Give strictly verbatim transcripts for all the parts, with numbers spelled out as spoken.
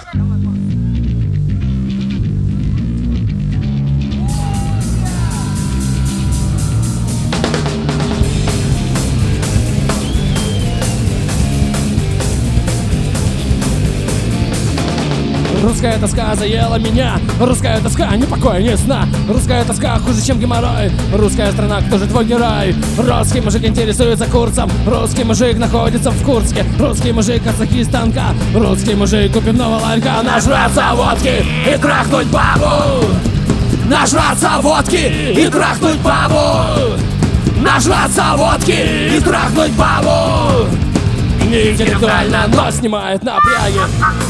Русская тоска заела меня, русская тоска не покоя, не сна. Русская тоска хуже, чем геморрой. Русская страна, кто же твой герой? Русский мужик интересуется курсом, русский мужик находится в Курске. Русский мужик от Казахстанка, русский мужик у пивного ларька. Нажраться водки и трахнуть бабу. Нажраться водки и трахнуть бабу. Нажраться водки и трахнуть бабу. Не интеллектуально, но снимает напряги.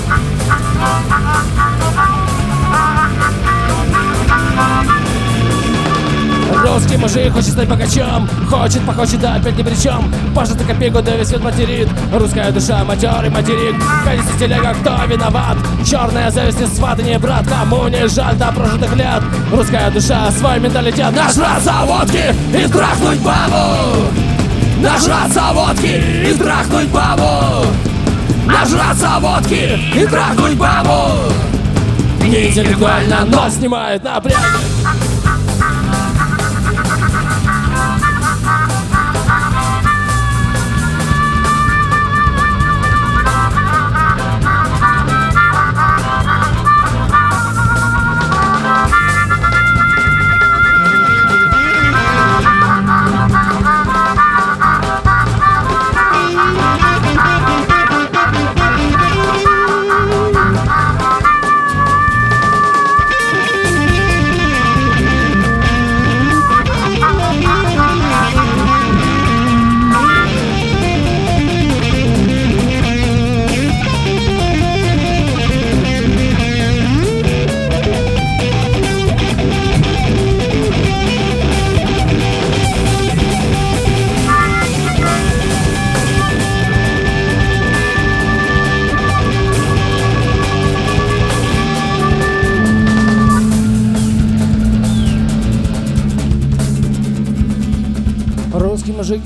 Русский мужик хочет стать богачом, хочет, похочет, да опять ни при чем. Пашет на копейку, да весь свет материт. Русская душа, матерый материк. Катится с телега, кто виноват? Черная зависть, не сват и не брат. Кому не жаль до прожитых лет? Русская душа, свой менталитет. Нажраться водки и трахнуть бабу. Нажраться водки и трахнуть бабу. Нажраться водки и трахнуть бабу. Не интеллектуально, но снимает напряги. Русский мужик.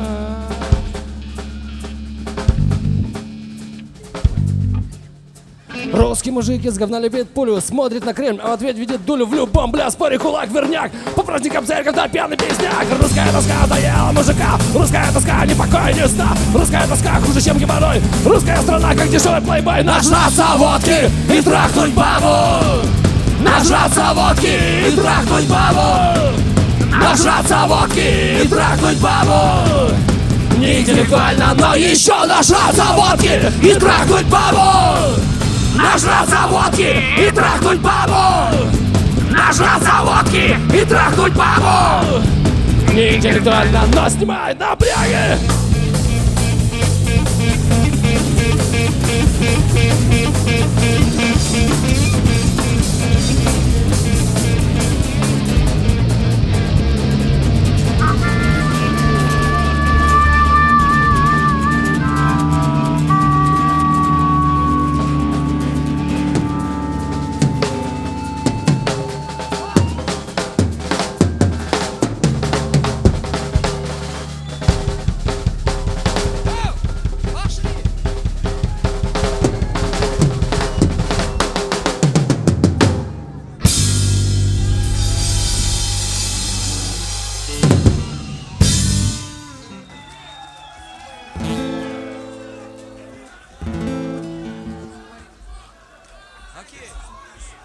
Русский мужик из говна лепит пулю, смотрит на Кремль, а в ответ видит дулю в любом, бля, споре, кулак, верняк. По праздникам церковь, да пьяный песняк. Русская тоска заела мужика, русская тоска не покой, не сна. Русская тоска хуже, чем геморрой. Русская страна, как дешевый плейбой. Нажраться водки и трахнуть бабу. Нажраться водки и трахнуть бабу. Нажраться водки и трахнуть бабу. Не интеллектуально, но еще нажраться водки и трахнуть бабу. Нажраться водки и трахнуть бабу. Нажраться водки и трахнуть бабу. Не интеллектуально, но снимает напряги. Okay.